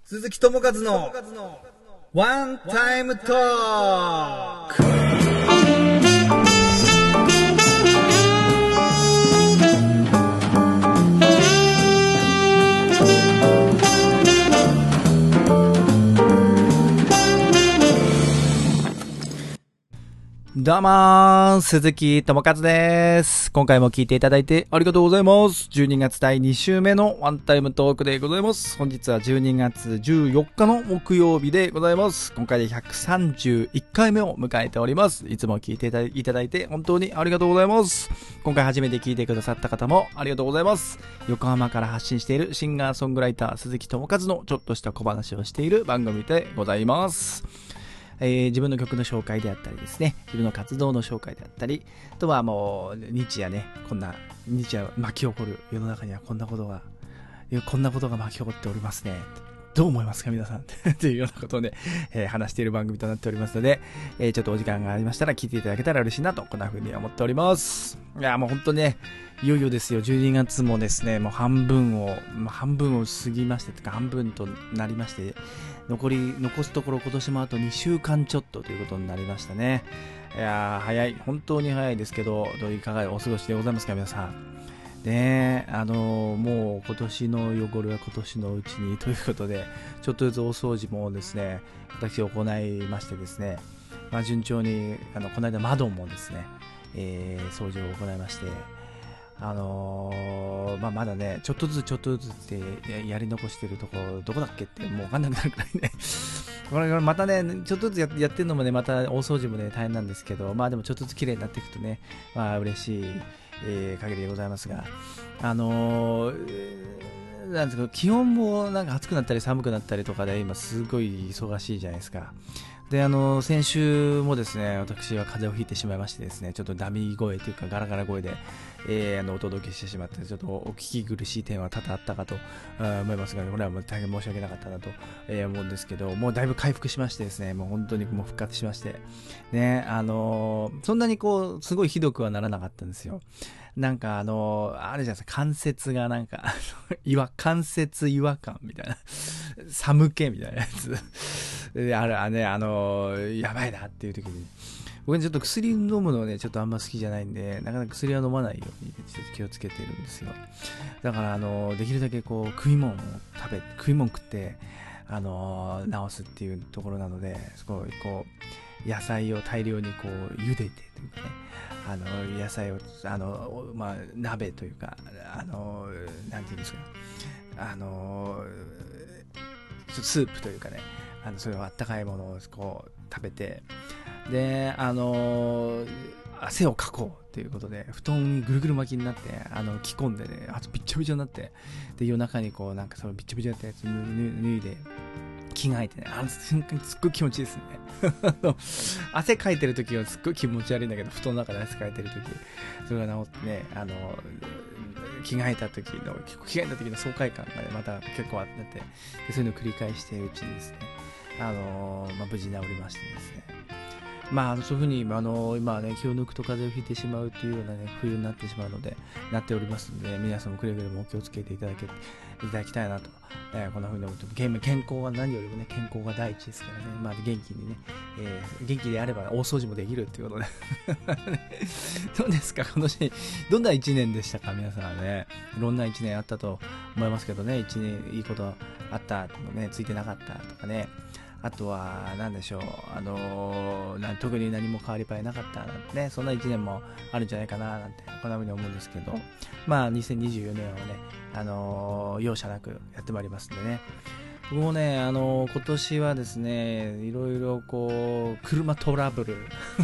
鈴木智和のワンタイムトーク。どうもー、鈴木智和です。今回も聞いていただいてありがとうございます。12月第2週目のワンタイムトークでございます。本日は12月14日の木曜日でございます。今回で131回目を迎えております。いつも聞いていただいて本当にありがとうございます。今回初めて聞いてくださった方もありがとうございます。横浜から発信しているシンガーソングライター鈴木智和のちょっとした小話をしている番組でございます。自分の曲の紹介であったりですね、自分の活動の紹介であったり、あとはもう日夜ね、日夜巻き起こる世の中にはこんなことが巻き起こっておりますね。どう思いますか皆さんっていうようなことをね、話している番組となっておりますので、ちょっとお時間がありましたら聞いていただけたら嬉しいなと、こんな風に思っております。いや、もう本当ね、いよいよですよ。12月もですね、もう半分を過ぎましてとか、半分となりまして、残すところ今年もあと2週間ちょっとということになりましたね。いやー、早い。本当に早いですけど、どういういかがお過ごしでございますか皆さん。ねえ、もう今年の汚れは今年のうちにということで、ちょっとずつ大掃除もですね、私行いましてですね、順調に、この間窓もですね、掃除を行いまして、まだね、ちょっとずつってやり残してるところ、どこだっけってもう分かんなくなるくらいね。これまたね、ちょっとずつやってるのもね、また大掃除もね、大変なんですけど、でもちょっとずつ綺麗になっていくとね、嬉しい、限りでございますが、なんですか、気温もなんか暑くなったり寒くなったりとかで、今すごい忙しいじゃないですか。で、先週もですね、私は風邪をひいてしまいましてですね、ちょっとダミ声というかガラガラ声で、お届けしてしまって、ちょっとお聞き苦しい点は多々あったかと思いますが、これはもう大変申し訳なかったなと思うんですけど、もうだいぶ回復しましてですね、もう本当にもう復活しまして、ね、そんなにこう、すごいひどくはならなかったんですよ。なんかあれじゃないですか、関節がなんか関節違和感みたいな寒気みたいなやつでやばいなっていう時に、僕ちょっと薬飲むのね、ちょっとあんま好きじゃないんで、なかなか薬は飲まないようにちょっと気をつけてるんですよ。だからできるだけこう食い物食って治すっていうところなので、すごいこう野菜を大量にこう茹でてというかね、野菜を鍋というかなんていうんですか、スープというかね、それをあったかいものをこう食べて、で汗をかこうということで布団にぐるぐる巻きになって着込んでね、あとびっちょびちょになって、で夜中にこうなんかそのびっちょびちょやったやつ脱いで着替えてね、瞬間すっごい気持ちいいですね汗かいてる時はすっごい気持ち悪いんだけど、布団の中で汗かいてる時それが治ってね、着替えた時の爽快感がね、また結構あって、でそういうのを繰り返しているうちにですね、無事治りましてですね、そういうふうに今ね、気を抜くと風邪をひいてしまうというようなね、冬になってしまうので、なっておりますので、皆さんもくれぐれもお気をつけていただきたいなと、こんなふうに思って、健康は何よりもね、健康が第一ですからね、元気にね、元気であれば大掃除もできるっていうことでどうですか今年、どんな1年でしたか皆さんね。いろんな1年あったと思いますけどね、1年いいことあったとかね、ついてなかったとかね、あとは何でしょう、特に何も変わり映えなかったなんてね、そんな1年もあるんじゃないかななんてこんな風に思うんですけど、2024年はね、容赦なくやってまいりますんでね、僕もね、今年はですね、いろいろこう車トラブル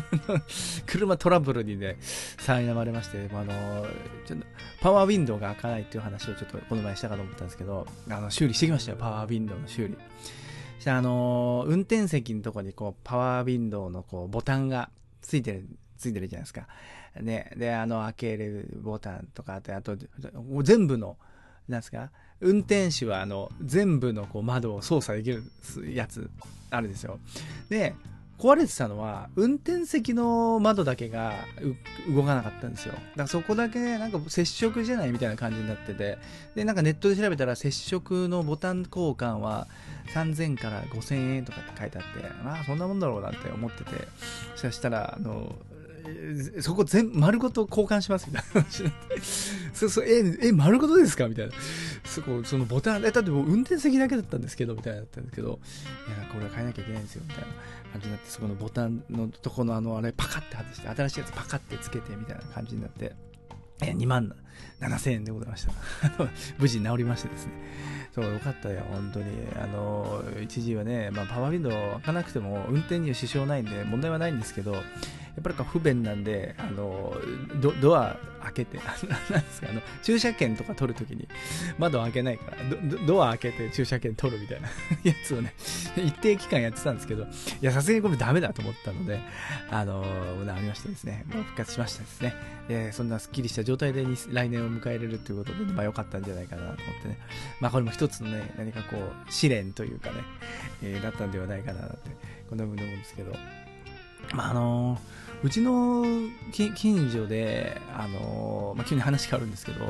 にね苛まれまして、ちょっとパワーウィンドウが開かないっていう話をちょっとこの前したかと思ったんですけど、修理してきましたよ。パワーウィンドウの修理運転席のところにこうパワーウィンドウのこうボタンがついてるじゃないですか。ね、で開けるボタンとかあと全部のなんですか、運転手は全部のこう窓を操作できるやつあるんですよ。で壊れてたのは、運転席の窓だけが動かなかったんですよ。だからそこだけなんか接触じゃないみたいな感じになってて、で、なんかネットで調べたら接触のボタン交換は3000から5000円とかって書いてあって、まあそんなもんだろうなって思ってて、そしたら、そこ丸ごと交換しますみたいな話になって丸ごとですかみたいな。そのボタン、だってもう運転席だけだったんですけど、みたいなだったんですけど、いや、これは変えなきゃいけないんですよ、みたいな感じになって、そこのボタンのとこのあれパカって外して、新しいやつパカってつけて、みたいな感じになって、2万7000円でございました。無事に治りましてですね。そう、よかったよ、本当に。一時はね、まあ、パワーウィンドウ開かなくても運転には支障ないんで、問題はないんですけど、やっぱり不便なんで、ドア開けて、なんですか、駐車券とか取るときに、窓開けないから、ドア開けて駐車券取るみたいなやつをね、一定期間やってたんですけど、いや、さすがにこれダメだと思ったので、なりましてですね、もう復活しましたですね。そんなスッキリした状態で来年を迎えれるということで、まあ良かったんじゃないかなと思ってね。まあこれも一つのね、何かこう、試練というかね、だったんではないかなって、こんな風に思うんですけど、まあうちの近所で、まあ、急に話変わるんですけど、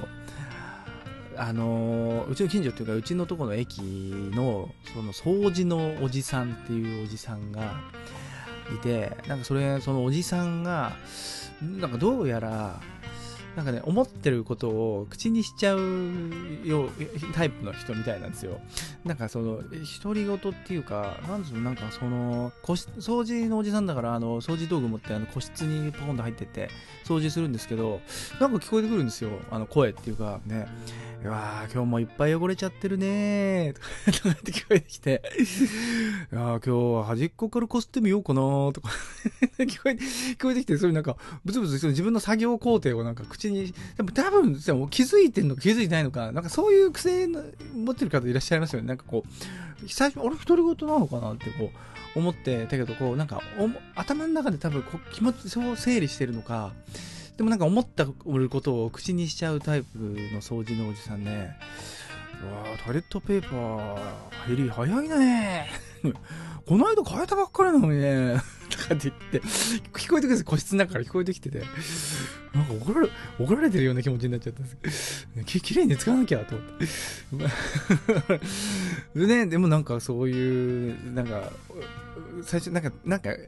うちの近所っていうか、うちのところの駅の、その掃除のおじさんっていうおじさんがいて、なんかそのおじさんが、なんかどうやら、なんかね、思ってることを口にしちゃうタイプの人みたいなんですよ。なんか独り言っていうか、なんつうの、なんか掃除のおじさんだから、掃除道具持って個室にポコンと入ってって、掃除するんですけど、なんか聞こえてくるんですよ。声っていうか、ね。うわー、今日もいっぱい汚れちゃってるねーとかって聞こえてきて、いやー、今日は端っこからこすってみようかなーとか聞こえてきて、それなんか、ブツブツ自分の作業工程をなんか口に、でも多分、気づいてんのか気づいてないのか、なんかそういう癖持ってる方いらっしゃいますよね。なんかこう、最初、あれ独り言なのかなってこう、思ってたけど、こう、なんか、頭の中で多分気持ちを整理してるのか、でもなんか思ったことを口にしちゃうタイプの掃除のおじさんね。うわー、トイレットペーパー入り早いねこの間変えたばっかりなのにねとかって言って聞こえてくるんです。個室の中から聞こえてきてて、なんか怒られてるような気持ちになっちゃったんです。きれいに使わなきゃと思ってでね、でもなんかそういうなんか最初なんか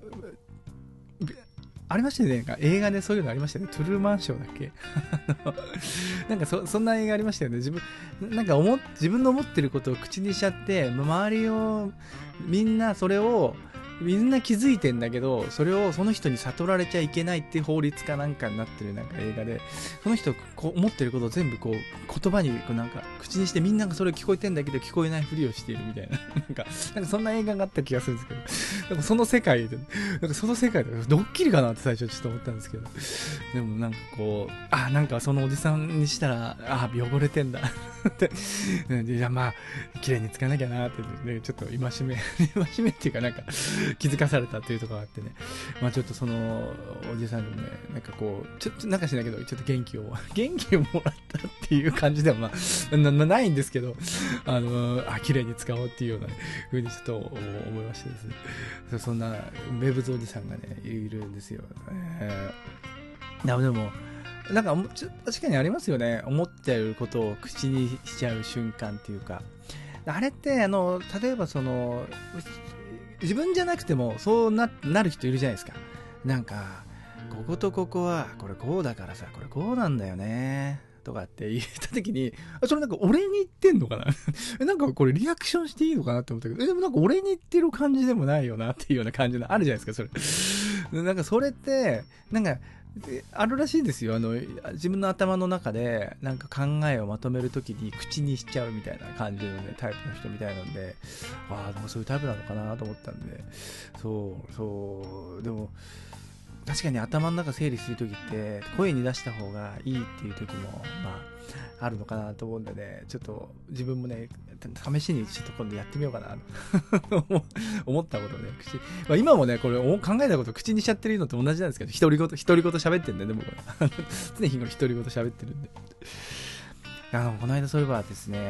ありましたね。なんか映画でそういうのありましたね。トゥルーマンショーだっけなんかそんな映画ありましたよね。自分の思ってることを口にしちゃって、周りを、みんな気づいてんだけど、それをその人に悟られちゃいけないっていう法律かなんかになってるなんか映画で、その人こう思ってることを全部こう言葉にこうなんか口にして、みんながそれを聞こえてんだけど聞こえないふりをしているみたいななんかそんな映画があった気がするんですけど、なんかその世界でドッキリかなって最初ちょっと思ったんですけど、でもなんかこう、なんかそのおじさんにしたら汚れてんだっていや、まあ綺麗に使わなきゃなってね、ちょっと戒めっていうか、なんか気づかされたっていうところがあってね、まあちょっとそのおじさんにもね、なんかこうちょっとなんかしないけど、ちょっと元気をもらったっていう感じではまあないんですけど、綺麗に使おうっていうような風にちょっと思いましてですね、そんな名物おじさんがねいるんですよ。でもなんか確かにありますよね。思ってることを口にしちゃう瞬間っていうか、あれって例えば自分じゃなくてもそうなる人いるじゃないですか。なんかこことここはこれこうだからさ、これこうなんだよねとかって言った時に、それなんか俺に言ってんのかななんかこれリアクションしていいのかなって思ったけど、でもなんか俺に言ってる感じでもないよなっていうような感じのあるじゃないですか、それなんかそれってなんかあるらしいですよ。自分の頭の中でなんか考えをまとめるときに口にしちゃうみたいな感じのねタイプの人みたいなんで、でもそういうタイプなのかなと思ったんで、でも確かに頭の中整理するときって声に出した方がいいっていうときもあるのかなと思うんでね、ちょっと自分もね試しにちょっと今度やってみようかなと思ったことをね今もねこれ考えたことを口にしちゃってるのと同じなんですけど、独り言喋ってるんでね、僕は常日頃独り言喋ってるんでこの間そういえばですね、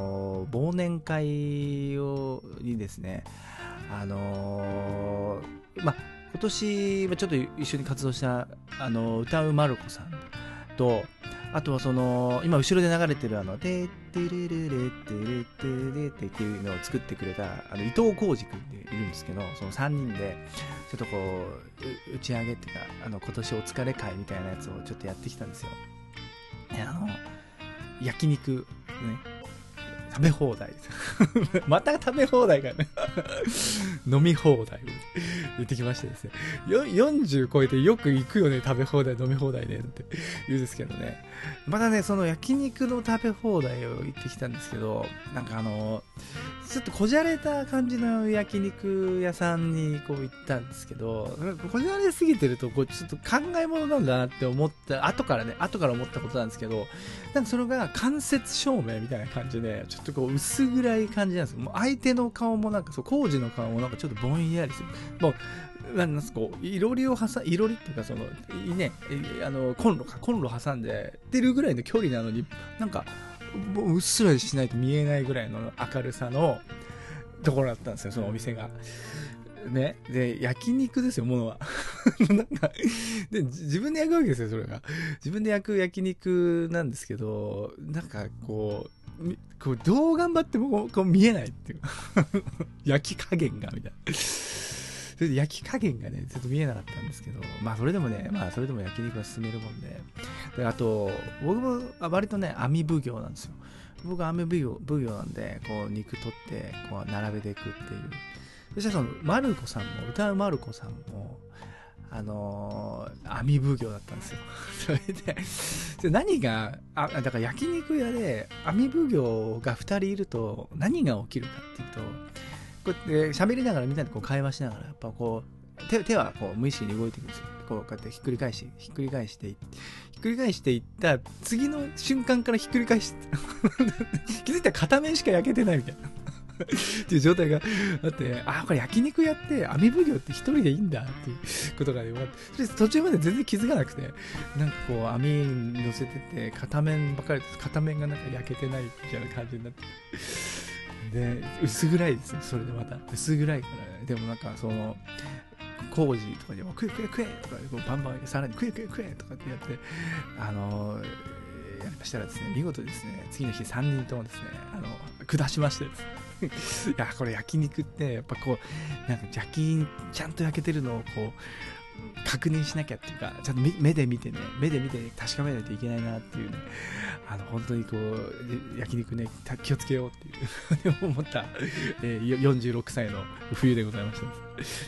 忘年会にですね、 まあ、今年ちょっと一緒に活動した歌うまる子さんと、あとは今後ろで流れてるでってれれれってれってれってっていうのを作ってくれた伊藤浩二君でいるんですけど、その3人でちょっとこう打ち上げっていうか今年お疲れ会みたいなやつをちょっとやってきたんですよ。焼肉ね、食べ放題また食べ放題かね飲み放題言ってきましてですね、40超えてよく行くよね、食べ放題飲み放題ねって言うんですけどね、またねその焼肉の食べ放題を行ってきたんですけど、なんかちょっとこじゃれた感じの焼肉屋さんにこう行ったんですけど、こじゃれすぎてるとこうちょっと考え物なんだなって思った後から思ったことなんですけど、なんかそれが間接照明みたいな感じでちょっとこう薄暗い感じなんですよ。もう相手の顔もなんか工事の顔もなんかちょっとぼんやりする、もうなんですこういろりっていうかね、コンロ挟んで出るぐらいの距離なのに、なんかもううっすらしないと見えないぐらいの明るさのところだったんですよ、そのお店がね。で焼肉ですよ、ものはなんかで自分で焼くわけですよ。それが自分で焼く焼肉なんですけど、なんかこうどう頑張ってもこう見えないっていう焼き加減がみたいなそれで焼き加減がねちょっと見えなかったんですけど、それでも焼肉は進めるもんで、あと僕も割とね網奉行なんですよ。僕は網奉行なんで、こう肉取ってこう並べていくっていう。そしたらマルコさんも歌うマルコさんも網奉行だったんですよ。それで何がだから焼肉屋で網奉行が2人いると何が起きるかっていうと、こうやって喋りながらみんなでこう会話しながら、やっぱこう手はこう無意識に動いていくんですよ。こうやってひっくり返していった次の瞬間からひっくり返して気づいたら片面しか焼けてないみたいなっていう状態があって、これ焼肉やって網奉行って一人でいいんだっていうことが分かって、それ途中まで全然気づかなくて、なんかこう網に乗せてて片面がなんか焼けてないみたいな感じになってで薄暗いですね。それでまた薄暗いから、でもなんか工事とかでも食えとかこうバンバンさらに食えとかってやってやりましたらですね、見事ですね、次の日3人ともですね下しましてですねいやこれ焼肉ってやっぱこうなんかちゃんと焼けてるのをこう確認しなきゃっていうか、ちゃんと目で見て確かめないといけないなっていうね、本当にこう焼肉ね気をつけようっていう思った、46歳の冬でございました。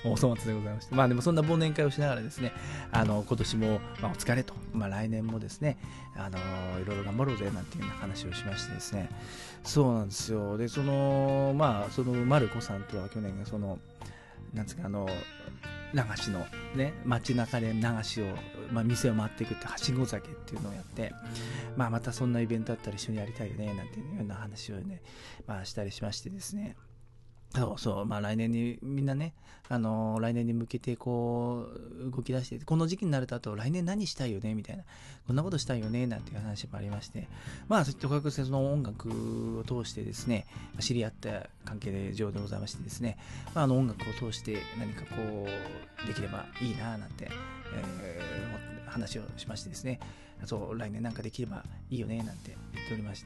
お粗末でございました。でもそんな忘年会をしながらですね、今年も、お疲れと、来年もですねいろいろ頑張ろうぜなんていうような話をしましてですね、そうなんですよ。でマルコさんとは去年がなんですか流しのね街中で流しを、店を回っていくってはしご酒っていうのをやって、またそんなイベントあったら一緒にやりたいよねなんていうような話をね、したりしましてですね、来年にみんなね、来年に向けてこう動き出して、この時期になるとあと来年何したいよねみたいな、こんなことしたいよねなんていう話もありまして、とかくその音楽を通してですね、知り合った関係上でございましてですね、音楽を通して何かこうできればいいななんて、話をしましてですね、来年なんかできればいいよねなんて言っておりまして、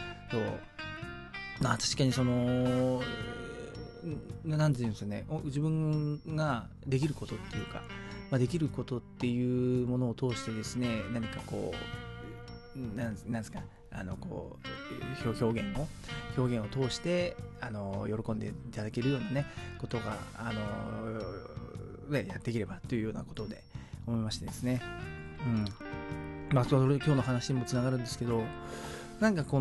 確かになんていうんですかね、自分ができることっていうか、できることっていうものを通してですね、何かこうなんですか、こう表現を通して喜んでいただけるようなねことがやっていければというようなことで思いましてですね、今日の話にもつながるんですけど、なんか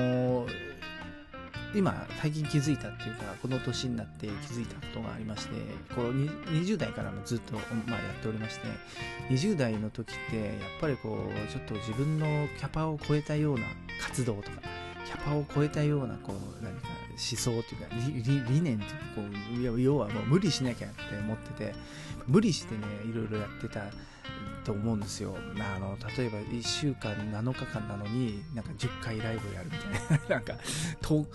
今最近気づいたっていうか、この年になって気づいたことがありまして、20代からもずっと、やっておりまして、20代の時ってやっぱりこうちょっと自分のキャパを超えたような活動とか、キャパを超えたようなこう何か思想というか理念というか、要はもう無理しなきゃって思ってて、無理してねいろいろやってたと思うんですよ。例えば1週間7日間なのになんか10回ライブやるみたいななんか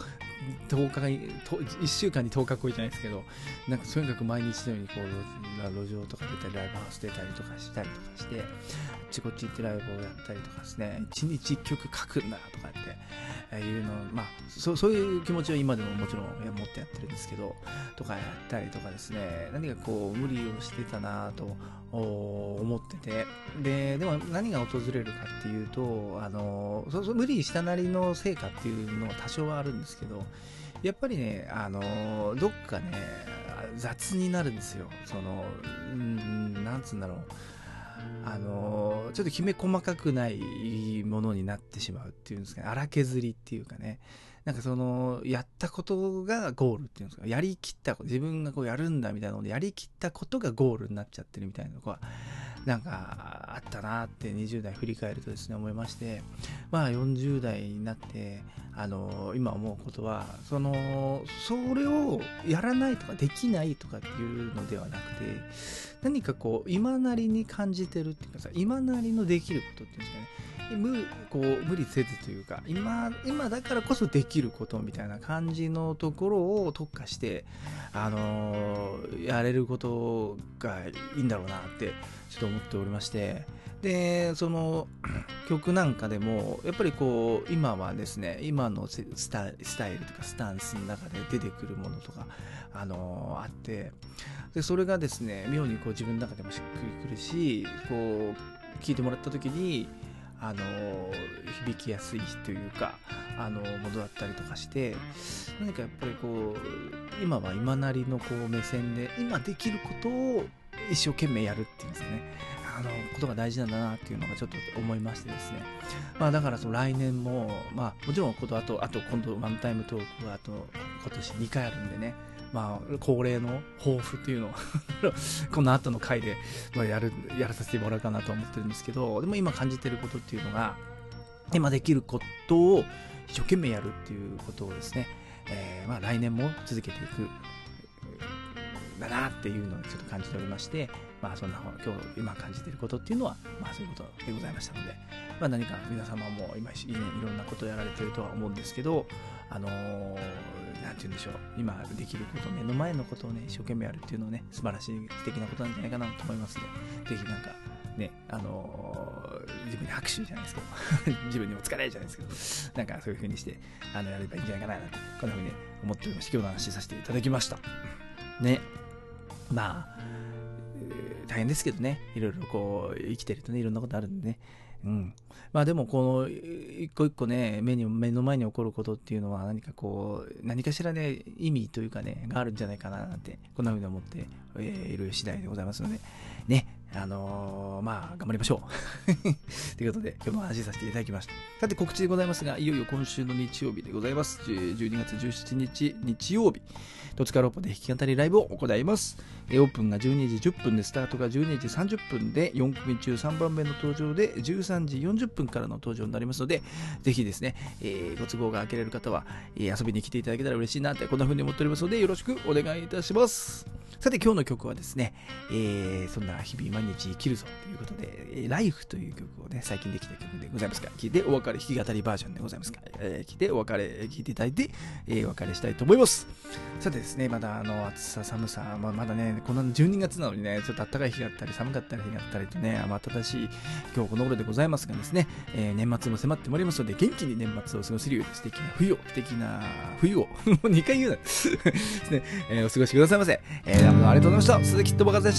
10日に1週間に10日超えじゃないですけど、なんかとにかく毎日のようにこう路上とか出たりライブハウス出たりとかしたりとかして、あっちこっち行ってライブをやったりとかですね、1日1曲書くんだとかっていうの、まあそういう気持ちは今でももちろん持ってやってるんですけど、とかやったりとかですね、何かこう無理をしてたなと思ってて、でも何が訪れるかっていうと、無理したなりの成果っていうのは多少はあるんですけど、やっぱりね、どっかね、雑になるんですよ。なんつうんだろう。ちょっときめ細かくないものになってしまうっていうんですかね、荒削りっていうかね、なんかやったことがゴールっていうんですか、やりきったこと、自分がこうやるんだみたいなので、やりきったことがゴールになっちゃってるみたいなのが、なんかあったなって20代振り返るとですね思いまして、まあ40代になって今思うことはそれをやらないとかできないとかっていうのではなくて、何かこう今なりに感じてるっていうかさ、今なりのできることっていうんですかね、無理せずというか、今だからこそできることみたいな感じのところを特化して、やれることがいいんだろうなってちょっと思っておりまして、でその曲なんかでもやっぱりこう今はですね、今のスタイルとかスタンスの中で出てくるものとかあって、でそれがですね妙にこう自分の中でもしっくりくるし、こう聴いてもらった時に響きやすいというかものだったりとかして、何かやっぱりこう今は今なりのこう目線で今できることを一生懸命やるっていうんですかね、ことが大事なんだなっていうのがちょっと思いましてですね、まあだから来年もまあもちろんあと今度ワンタイムトークは今年2回あるんでね、まあ恒例の抱負っていうのをこの後の回でやらさせてもらうかなと思ってるんですけど、でも今感じてることっていうのが、今できることを一生懸命やるっていうことをですね、まあ来年も続けていくだなっていうのをちょっと感じておりまして、まあそんな今感じていることっていうのはまあそういうことでございましたので、まあ何か皆様も今いろんなことをやられているとは思うんですけど、なんて言うんでしょう、今できること、目の前のことをね一生懸命やるっていうのをね、素晴らしい素敵なことなんじゃないかなと思いますので、ぜひなんかね、自分に拍手じゃないですけど自分にも疲れるじゃないですけど、なんかそういう風にしてやればいいんじゃないかなとこんな風に思っておりまして、今日の話させていただきましたね。まあ、大変ですけどね、いろいろこう生きてるとね、いろんなことあるんでね、まあでもこの一個一個ね、目の前に起こることっていうのは何かしらね意味というかねがあるんじゃないかななんてこんな風に思っている次第でございますのでね、まあ頑張りましょうということで今日も話させていただきました。さて告知でございますが、いよいよ今週の日曜日でございます。12月17日日曜日、戸塚ローポで弾き語りライブを行います。オープンが12時10分で、スタートが12時30分で、4組中3番目の登場で13時40分からの登場になりますので、ぜひですね、ご都合が開けれる方は、遊びに来ていただけたら嬉しいなってこんな風に思っておりますので、よろしくお願いいたします。さて今日の曲はですね、そんな日々毎日生きるぞということで、ライフという曲をね最近できた曲でございますから、聴いてお別れ、弾き語りバージョンでございますから、聴いてお別れ、聴いていただいて、お別れしたいと思います。さてですね、まだ暑さ寒さ、まだねこんな12月なのにね、ちょっと暖かい日があったり寒かったり日があったりとね、暖かしい今日この頃でございますがですね、年末も迫ってまいりますので、元気に年末を過ごせるように素敵な冬をもう2回言うなですね、お過ごしくださいませ。どうもありがとうございました。鈴木とばかずでした。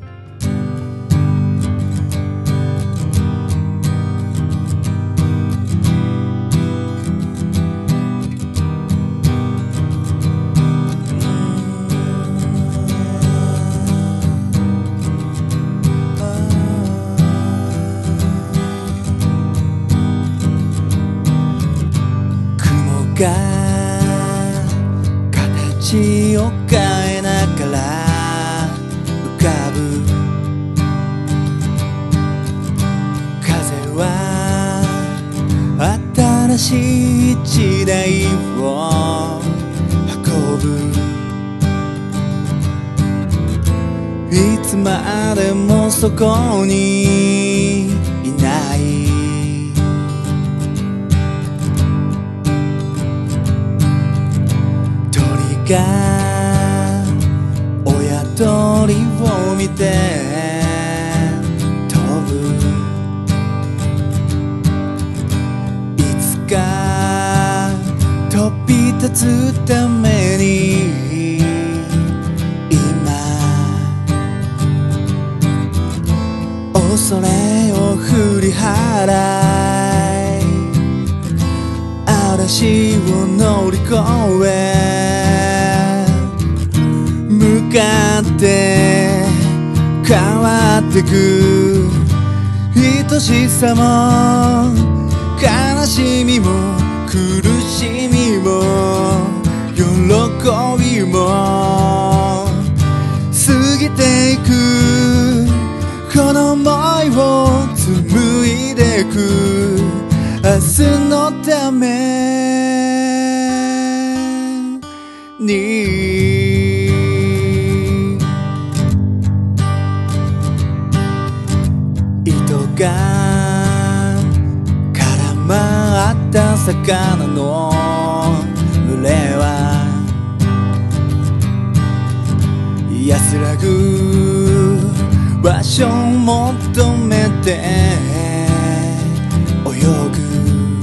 雲が形を変えながら浮かぶ、風は新しい時代を運ぶ、いつまでもそこにいない、 か親鳥を見て飛ぶ、いつか飛び立つために今恐れを振り払い嵐を乗り越え向かって変わってく、愛しさも悲しみも苦しみも喜びも過ぎていく、この想いを紡いでく、明日のために糸が絡まった魚の群れは安らぐ場所を求めて泳ぐ、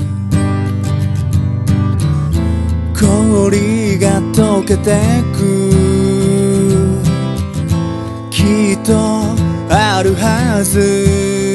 氷が溶けてく、きっとあるはず、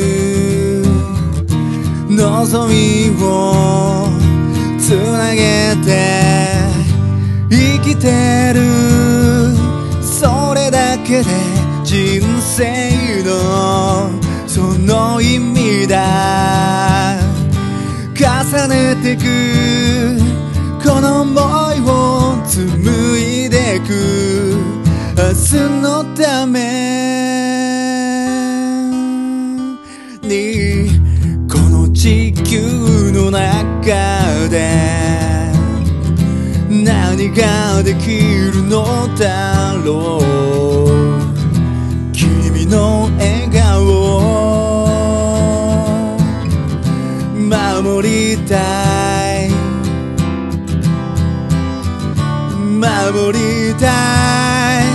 望みをつなげて生きてる、それだけで人生のその意味だ、重ねてくこの想いを紡いでく、明日のためにこの地球の中で何ができるのだろう、君の笑顔を守りたい守りたい、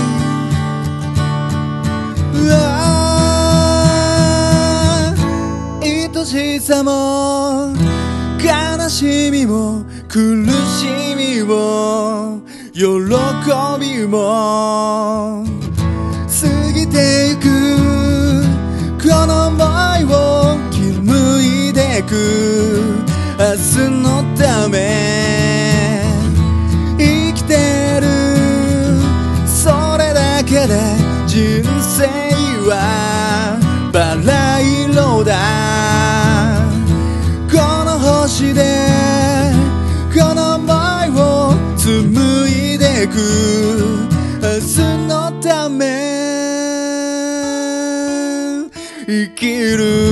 愛しさも悲しみも苦しみも喜びも過ぎていく、この想いを紡いでく、明日のため生きてる、それだけで人生はバラ色だ、この星でこの想いを紡いでく、明日のため生きる